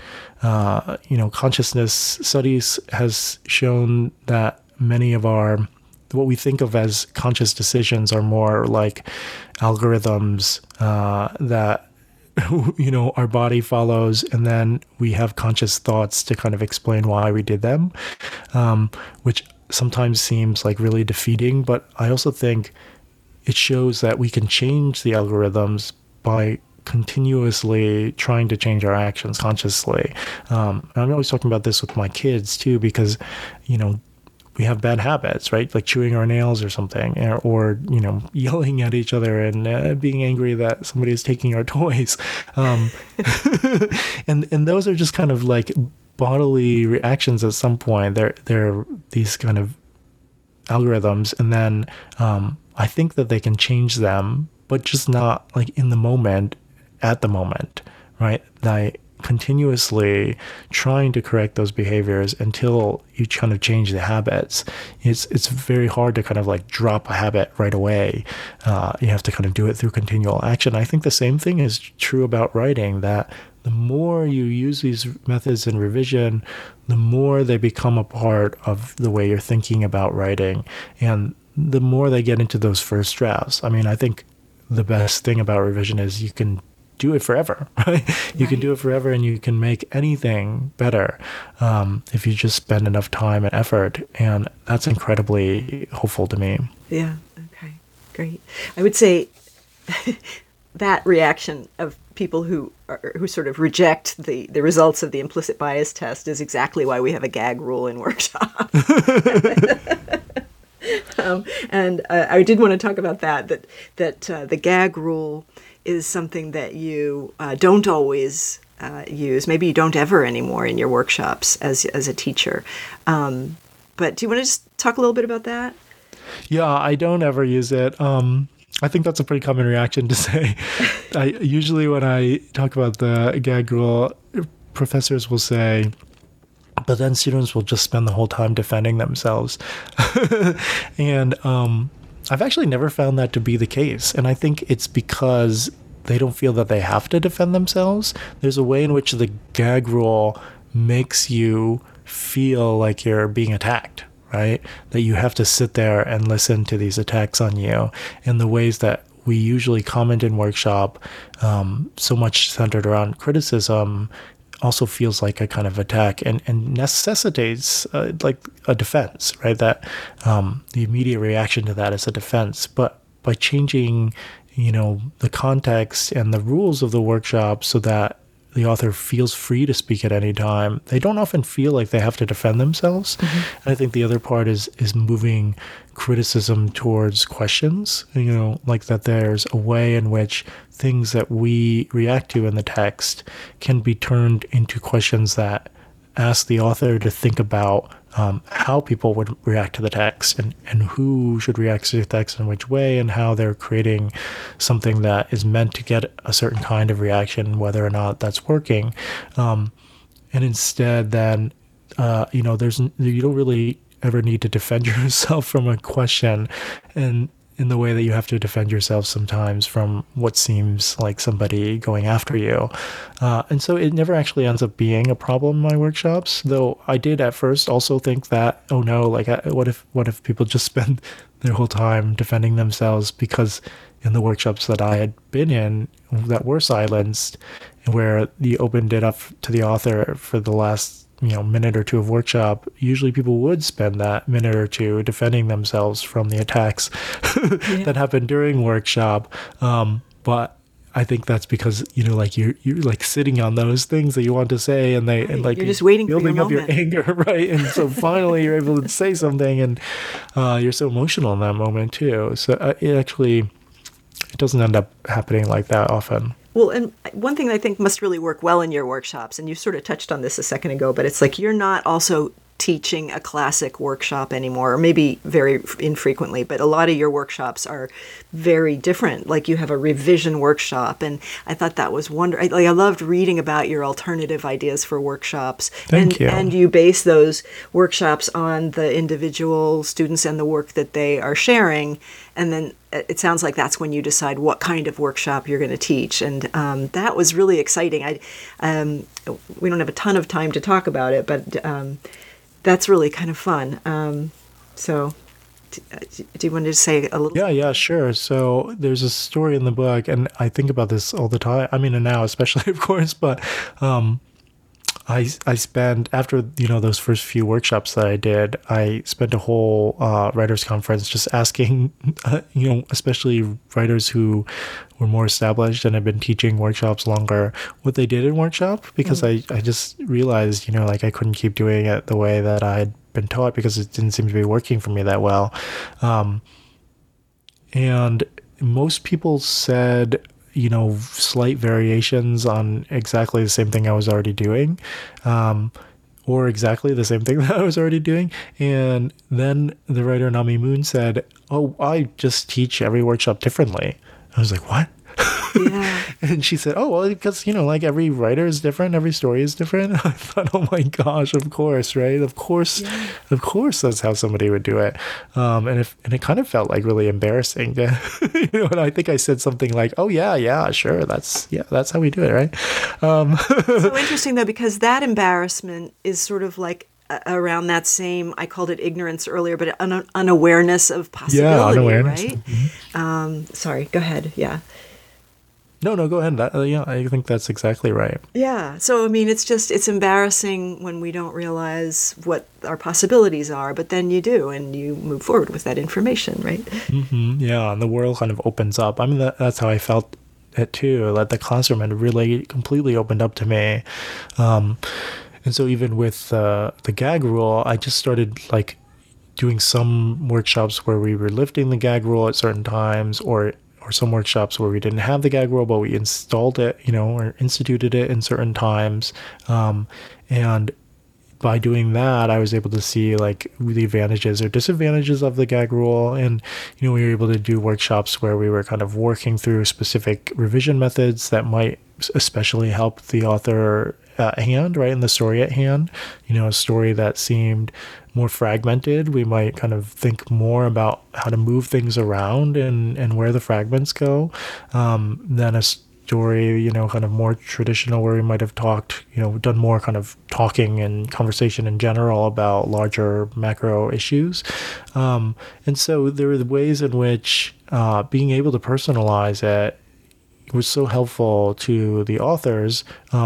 uh, you know, consciousness studies has shown that many of our, what we think of as conscious decisions are more like algorithms uh, that, you know, our body follows, and then we have conscious thoughts to kind of explain why we did them, um, which sometimes seems like really defeating. But I also think it shows that we can change the algorithms by continuously trying to change our actions consciously. Um, and I'm always talking about this with my kids too, because, you know, we have bad habits, right? Like chewing our nails or something, or, or you know, yelling at each other and uh, being angry that somebody is taking our toys. Um, and and those are just kind of like bodily reactions at some point. They're, they're these kind of algorithms. And then um, I think that they can change them, but just not like in the moment, at the moment, right? Like, continuously trying to correct those behaviors until you kind of change the habits. It's it's very hard to kind of like drop a habit right away. Uh, you have to kind of do it through continual action. I think the same thing is true about writing, that the more you use these methods in revision, the more they become a part of the way you're thinking about writing, and the more they get into those first drafts. I mean, I think the best thing about revision is you can do it forever, right? You right. can do it forever, and you can make anything better um, if you just spend enough time and effort. And that's incredibly hopeful to me. Yeah. Okay. Great. I would say that reaction of people who are, who sort of reject the, the results of the implicit bias test is exactly why we have a gag rule in workshops. um, and uh, I did want to talk about that, that, that uh, the gag rule is something that you uh, don't always uh, use. Maybe you don't ever anymore in your workshops as as a teacher. Um, but do you want to just talk a little bit about that? Yeah, I don't ever use it. Um, I think that's a pretty common reaction to say. I usually when I talk about the gag rule, professors will say, but then students will just spend the whole time defending themselves. and um I've actually never found that to be the case. And I think it's because they don't feel that they have to defend themselves. There's a way in which the gag rule makes you feel like you're being attacked, right? That you have to sit there and listen to these attacks on you in the ways that we usually comment in workshop, um, so much centered around criticism, also feels like a kind of attack and, and necessitates uh, like a defense, right? That um, the immediate reaction to that is a defense. But by changing, you know, the context and the rules of the workshop so that the author feels free to speak at any time, they don't often feel like they have to defend themselves. Mm-hmm. And I think the other part is is moving criticism towards questions, you know, like that there's a way in which things that we react to in the text can be turned into questions that ask the author to think about um, how people would react to the text and, and who should react to the text in which way and how they're creating something that is meant to get a certain kind of reaction, whether or not that's working. Um, and instead then, uh, you know, there's you don't really ever need to defend yourself from a question and in the way that you have to defend yourself sometimes from what seems like somebody going after you. Uh, and so it never actually ends up being a problem in my workshops, though I did at first also think that, oh no, like I, what if what if people just spend their whole time defending themselves? Because in the workshops that I had been in that were silenced, where you opened it up to the author for the last you know, minute or two of workshop, usually people would spend that minute or two defending themselves from the attacks yeah. that happen during workshop. Um, but I think that's because, you know, like you're, you're like sitting on those things that you want to say and they, right. and like you're just waiting building for your up moment. your anger, right? And so finally you're able to say something and uh, you're so emotional in that moment too. So uh, it actually, it doesn't end up happening like that often. Well, and one thing I think must really work well in your workshops, and you sort of touched on this a second ago, but it's like you're not also teaching a classic workshop anymore, or maybe very infrequently, but a lot of your workshops are very different. Like you have a revision workshop, and I thought that was wonderful. Like I loved reading about your alternative ideas for workshops. Thank and, you. And you base those workshops on the individual students and the work that they are sharing, and then it sounds like that's when you decide what kind of workshop you're going to teach. And um, that was really exciting. I, um, we don't have a ton of time to talk about it, but um, that's really kind of fun. Um, so do, do you want to say a little? Yeah, yeah, sure. So there's a story in the book, and I think about this all the time. I mean, and now especially, of course, but um, I, I spent, after, you know, those first few workshops that I did, I spent a whole uh, writers conference just asking, uh, you know, especially writers who were more established and had been teaching workshops longer, what they did in workshop, because mm-hmm. I, I just realized, you know, like I couldn't keep doing it the way that I had been taught because it didn't seem to be working for me that well. Um, and most people said, you know, slight variations on exactly the same thing I was already doing, um, or exactly the same thing that I was already doing. And then the writer Nami Moon said, oh, I just teach every workshop differently. I was like, what? Yeah. And she said, oh, well, because, you know, like every writer is different. Every story is different. I thought, oh my gosh, of course, right? Of course, yeah. of course, that's how somebody would do it. Um, and if, and it kind of felt like really embarrassing to, you know, and I think I said something like, oh yeah, yeah, sure. That's, yeah, that's how we do it. Right. Um, so interesting though, because that embarrassment is sort of like around that same, I called it ignorance earlier, but un- unawareness of possibility, yeah, unawareness. Right? Mm-hmm. Um, sorry, go ahead. Yeah. No, no, go ahead. That, uh, yeah, I think that's exactly right. Yeah. So, I mean, it's just, it's embarrassing when we don't realize what our possibilities are, but then you do, and you move forward with that information, right? Mm-hmm. Yeah, and the world kind of opens up. I mean, that, that's how I felt it too. Like the classroom had really completely opened up to me. Um, and so even with uh, the gag rule, I just started like doing some workshops where we were lifting the gag rule at certain times, or or some workshops where we didn't have the gag rule, but we installed it, you know, or instituted it in certain times. Um, and by doing that, I was able to see like the advantages or disadvantages of the gag rule. And, you know, we were able to do workshops where we were kind of working through specific revision methods that might especially help the author at hand, right, in the story at hand. You know, a story that seemed more fragmented, we might kind of think more about how to move things around and, and where the fragments go, um, than a story, you know, kind of more traditional where we might have talked, you know, done more kind of talking and conversation in general about larger macro issues. Um, and so there are the ways in which uh, being able to personalize it was so helpful to the authors, um,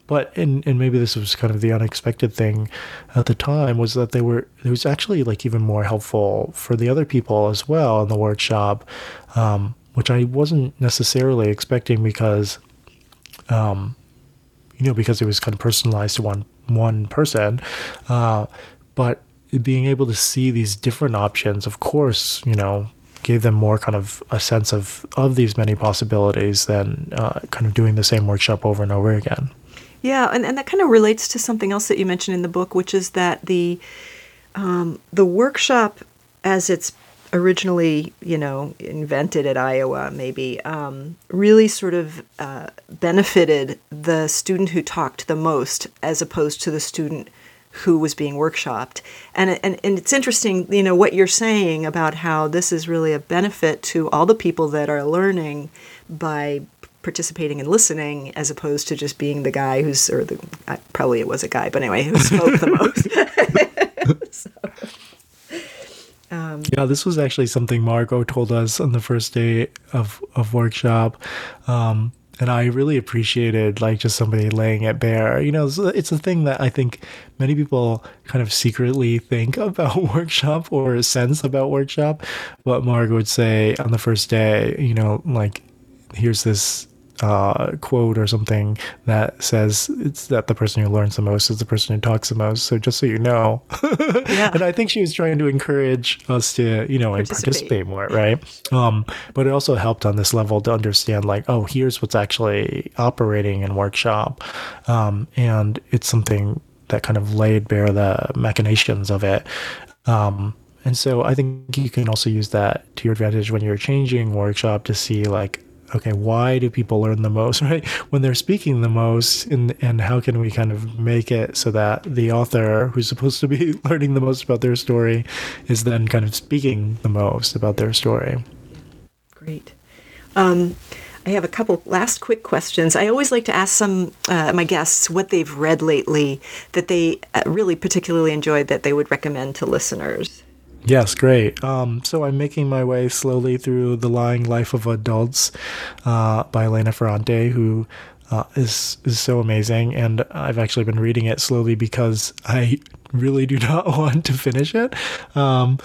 but and and maybe this was kind of the unexpected thing at the time, was that they were it was actually like even more helpful for the other people as well in the workshop, um, which I wasn't necessarily expecting because, um, you know, because it was kind of personalized to one one person, uh, but being able to see these different options, of course, you know, gave them more kind of a sense of, of these many possibilities than uh, kind of doing the same workshop over and over again. Yeah, and, and that kind of relates to something else that you mentioned in the book, which is that the um, the workshop, as it's originally, you know, invented at Iowa, maybe, um, really sort of uh, benefited the student who talked the most, as opposed to the student who was being workshopped. And, and and it's interesting, you know, what you're saying about how this is really a benefit to all the people that are learning by participating and listening, as opposed to just being the guy who's, or the, probably it was a guy, but anyway, who spoke the most. so, um, yeah, this was actually something Margot told us on the first day of, of workshop. Um, And I really appreciated like just somebody laying it bare. You know, it's, it's a thing that I think many people kind of secretly think about workshop or sense about workshop. But Marg would say on the first day, you know, like, here's this uh, quote or something that says it's that the person who learns the most is the person who talks the most. So just so you know. Yeah. And I think she was trying to encourage us to, you know, participate, participate more, right? Um, but it also helped on this level to understand like, oh, here's what's actually operating in workshop. Um, and it's something that kind of laid bare the machinations of it. Um, and so I think you can also use that to your advantage when you're changing workshop to see like, okay, why do people learn the most, right? When they're speaking the most, and and how can we kind of make it so that the author, who's supposed to be learning the most about their story, is then kind of speaking the most about their story. Great. Um, I have a couple last quick questions. I always like to ask some uh, my guests what they've read lately that they really particularly enjoyed that they would recommend to listeners. Yes, great. Um, so I'm making my way slowly through The Lying Life of Adults uh, by Elena Ferrante, who uh, is is so amazing. And I've actually been reading it slowly because I really do not want to finish it. Um,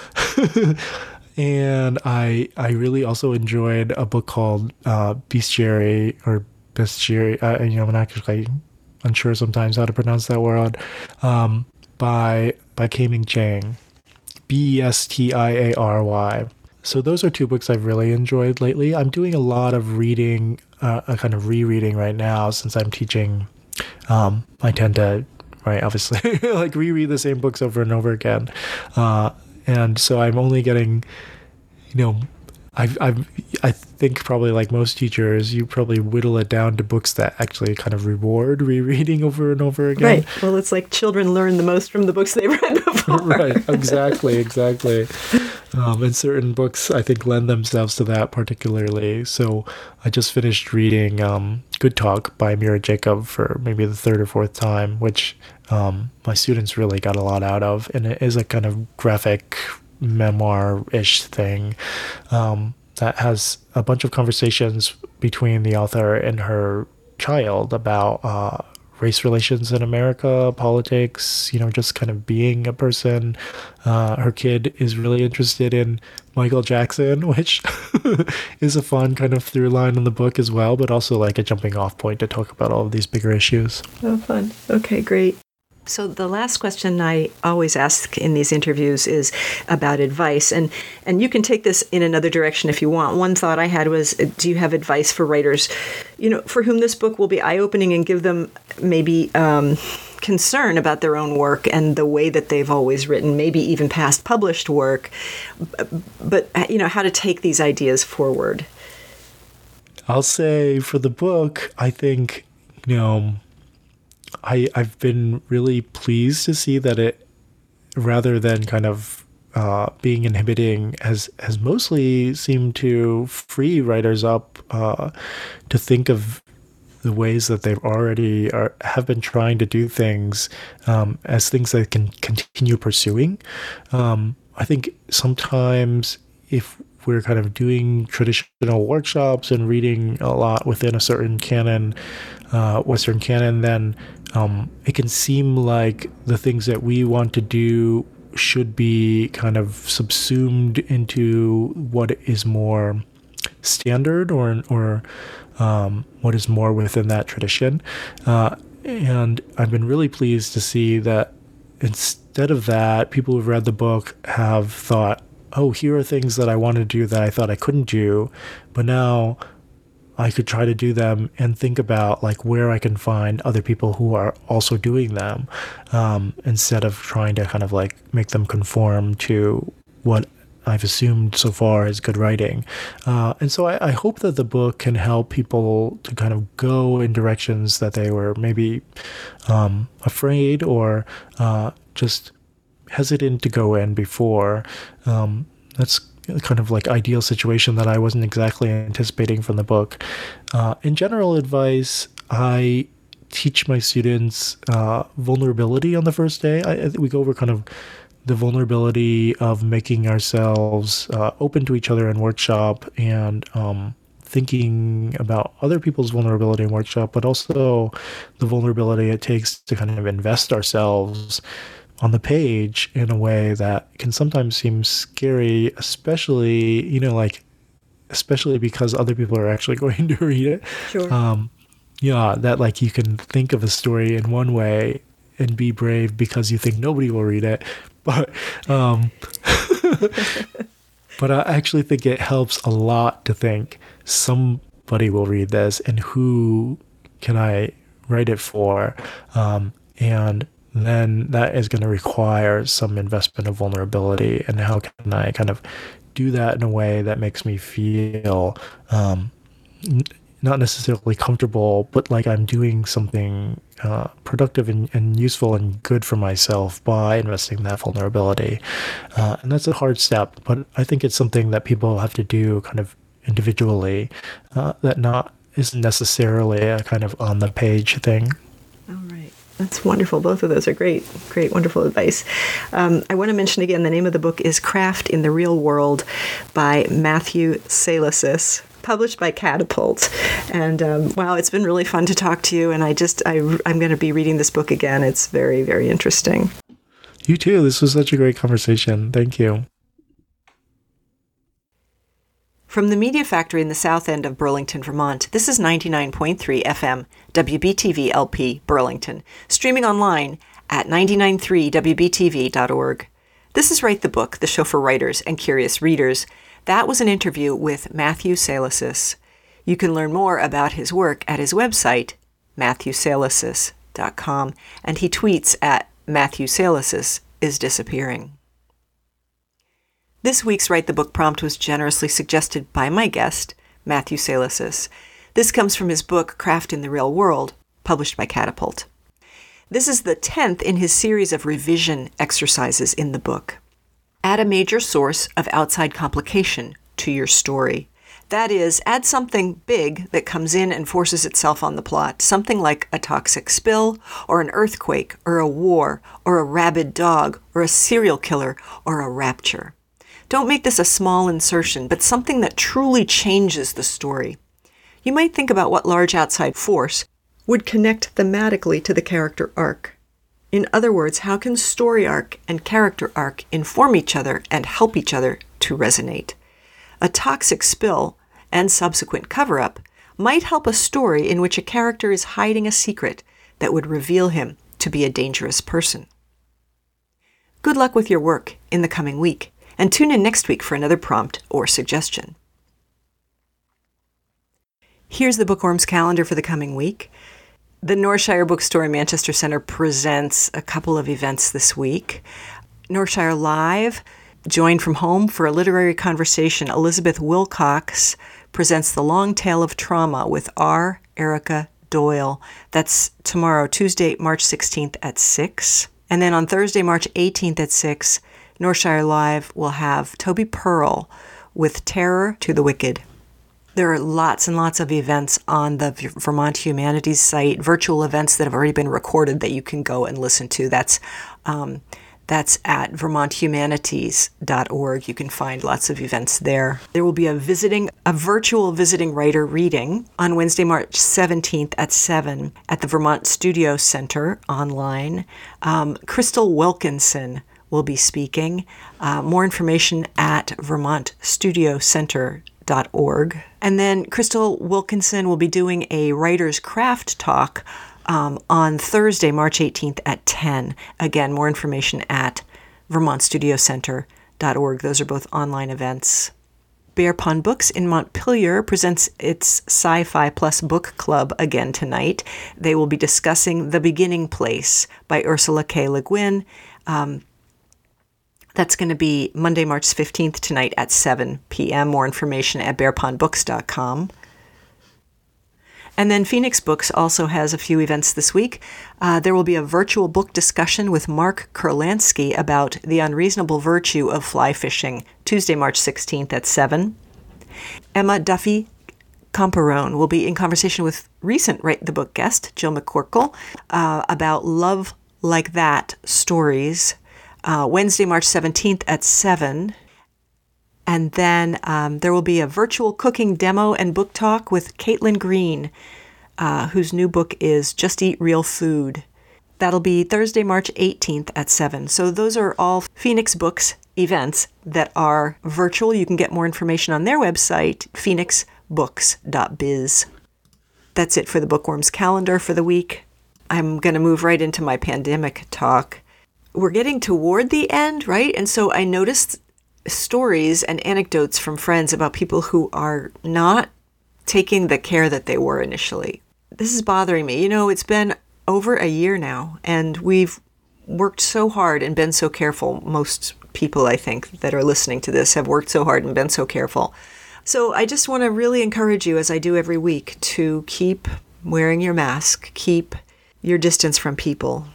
and I I really also enjoyed a book called uh, Bestiary or Bestiary. Uh, you know, I'm actually unsure sometimes how to pronounce that word. Um, by by Kaiming Chang. B E S T I A R Y. So those are two books I've really enjoyed lately. I'm doing a lot of reading, uh, a kind of rereading right now since I'm teaching. Um, I tend to, right, obviously, like reread the same books over and over again. Uh, and so I'm only getting, you know, I've, I've, I think probably like most teachers, you probably whittle it down to books that actually kind of reward rereading over and over again. Right. Well, it's like children learn the most from the books they've read before. Right. Exactly. Exactly. Um, and certain books, I think, lend themselves to that particularly. So I just finished reading um, Good Talk by Mira Jacob for maybe the third or fourth time, which um, my students really got a lot out of. And it is a kind of graphic memoir-ish thing um, that has a bunch of conversations between the author and her child about uh, race relations in America, politics, you know, just kind of being a person. Uh, her kid is really interested in Michael Jackson, which is a fun kind of through line in the book as well, but also like a jumping off point to talk about all of these bigger issues. Oh, fun. Okay, great. So the last question I always ask in these interviews is about advice, and and you can take this in another direction if you want. One thought I had was, do you have advice for writers, you know, for whom this book will be eye-opening and give them maybe um, concern about their own work and the way that they've always written, maybe even past published work, but, you know, how to take these ideas forward? I'll say for the book, I think, you know, I, I've been really pleased to see that it, rather than kind of uh, being inhibiting, has has mostly seemed to free writers up uh, to think of the ways that they've already are, have been trying to do things um, as things they can continue pursuing. Um, I think sometimes if we're kind of doing traditional workshops and reading a lot within a certain canon, uh, Western canon, then um, it can seem like the things that we want to do should be kind of subsumed into what is more standard or or um, what is more within that tradition. Uh, and I've been really pleased to see that instead of that, people who've read the book have thought, oh, here are things that I want to do that I thought I couldn't do, but now I could try to do them and think about like where I can find other people who are also doing them, um, instead of trying to kind of like make them conform to what I've assumed so far is good writing. Uh, and so I, I hope that the book can help people to kind of go in directions that they were maybe um, afraid or uh, just hesitant to go in before. Um, that's kind of like ideal situation that I wasn't exactly anticipating from the book. Uh, in general advice, I teach my students uh, vulnerability on the first day. I, we go over kind of the vulnerability of making ourselves uh, open to each other in workshop and um, thinking about other people's vulnerability in workshop, but also the vulnerability it takes to kind of invest ourselves on the page in a way that can sometimes seem scary, especially, you know, like, especially because other people are actually going to read it. Sure. Um, yeah, that like you can think of a story in one way and be brave because you think nobody will read it. But um, but I actually think it helps a lot to think somebody will read this and who can I write it for? Um, and then that is going to require some investment of vulnerability. And how can I kind of do that in a way that makes me feel um, n- not necessarily comfortable, but like I'm doing something uh, productive and, and useful and good for myself by investing that vulnerability. Uh, and that's a hard step, but I think it's something that people have to do kind of individually, uh, that not isn't necessarily a kind of on the page thing. All right. That's wonderful. Both of those are great, great, wonderful advice. Um, I want to mention again, the name of the book is Craft in the Real World by Matthew Salesses, published by Catapult. And um, wow, it's been really fun to talk to you. And I just, I, I'm going to be reading this book again. It's very, very interesting. You too. This was such a great conversation. Thank you. From the Media Factory in the south end of Burlington, Vermont, this is ninety-nine point three F M, W B T V L P, Burlington, streaming online at nine nine three W B T V dot org. This is Write the Book, the show for writers and curious readers. That was an interview with Matthew Salesses. You can learn more about his work at his website, matthew salesses dot com, and he tweets at Matthew Salesses is disappearing. This week's Write the Book prompt was generously suggested by my guest, Matthew Salesses. This comes from his book, Craft in the Real World, published by Catapult. This is the tenth in his series of revision exercises in the book. Add a major source of outside complication to your story. That is, add something big that comes in and forces itself on the plot, something like a toxic spill, or an earthquake, or a war, or a rabid dog, or a serial killer, or a rapture. Don't make this a small insertion, but something that truly changes the story. You might think about what large outside force would connect thematically to the character arc. In other words, how can story arc and character arc inform each other and help each other to resonate? A toxic spill and subsequent cover-up might help a story in which a character is hiding a secret that would reveal him to be a dangerous person. Good luck with your work in the coming week. And tune in next week for another prompt or suggestion. Here's the Bookworms calendar for the coming week. The Northshire Bookstore in Manchester Center presents a couple of events this week. Northshire Live, join from home for a literary conversation. Elizabeth Wilcox presents The Long Tale of Trauma with R. Erica Doyle. That's tomorrow, Tuesday, March sixteenth at six. And then on Thursday, March eighteenth at six, Northshire Live will have Toby Pearl with Terror to the Wicked. There are lots and lots of events on the Vermont Humanities site, virtual events that have already been recorded that you can go and listen to. That's um, That's at vermont humanities dot org. You can find lots of events there. There will be a visiting, a virtual visiting writer reading on Wednesday, March seventeenth at seven at the Vermont Studio Center online. Um, Crystal Wilkinson will be speaking. Uh, more information at vermont studio center dot org. And then Crystal Wilkinson will be doing a writer's craft talk Um, on Thursday, March eighteenth at ten. Again, more information at vermont studio center dot org. Those are both online events. Bear Pond Books in Montpelier presents its Sci-Fi Plus Book Club again tonight. They will be discussing The Beginning Place by Ursula K. Le Guin. Um, that's going to be Monday, March fifteenth tonight at seven p.m. More information at bear pond books dot com. And then Phoenix Books also has a few events this week. Uh, there will be a virtual book discussion with Mark Kurlansky about the unreasonable virtue of fly fishing, Tuesday, March sixteenth at seven. Emma Duffy Comperone will be in conversation with recent Write the Book guest, Jill McCorkle, uh, about Love Like That stories, uh, Wednesday, March seventeenth at seven. And then um, there will be a virtual cooking demo and book talk with Caitlin Green, uh, whose new book is Just Eat Real Food. That'll be Thursday, March eighteenth at seven. So those are all Phoenix Books events that are virtual. You can get more information on their website, phoenix books dot biz. That's it for the Bookworms calendar for the week. I'm going to move right into my pandemic talk. We're getting toward the end, right? And so I noticed stories and anecdotes from friends about people who are not taking the care that they were initially. This is bothering me. You know, it's been over a year now, and we've worked so hard and been so careful. Most people, I think, that are listening to this have worked so hard and been so careful. So I just want to really encourage you, as I do every week, to keep wearing your mask, keep your distance from people.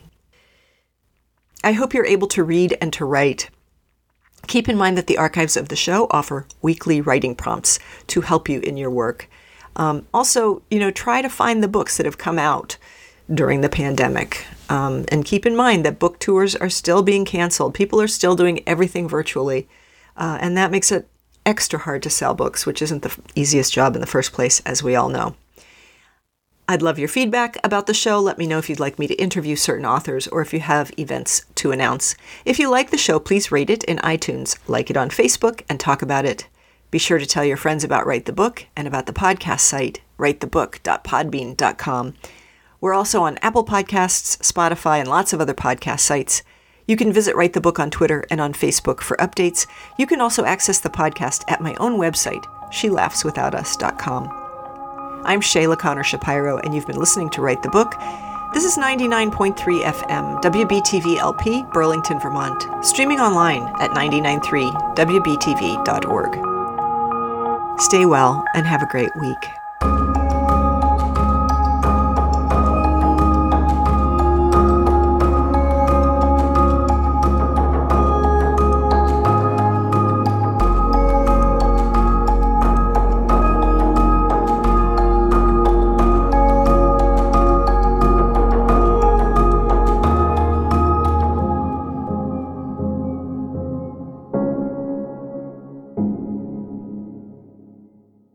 I hope you're able to read and to write. Keep in mind that the archives of the show offer weekly writing prompts to help you in your work. Um, also, you know, try to find the books that have come out during the pandemic. Um, and keep in mind that book tours are still being canceled. People are still doing everything virtually. Uh, and that makes it extra hard to sell books, which isn't the easiest job in the first place, as we all know. I'd love your feedback about the show. Let me know if you'd like me to interview certain authors or if you have events to announce. If you like the show, please rate it in iTunes, like it on Facebook, and talk about it. Be sure to tell your friends about Write the Book and about the podcast site, write the book dot podbean dot com. We're also on Apple Podcasts, Spotify, and lots of other podcast sites. You can visit Write the Book on Twitter and on Facebook for updates. You can also access the podcast at my own website, she laughs without us dot com. I'm Shayla Connor Shapiro, and you've been listening to Write the Book. This is ninety-nine point three F M, W B T V L P, Burlington, Vermont. Streaming online at ninety-nine point three W B T V dot org. Stay well and have a great week.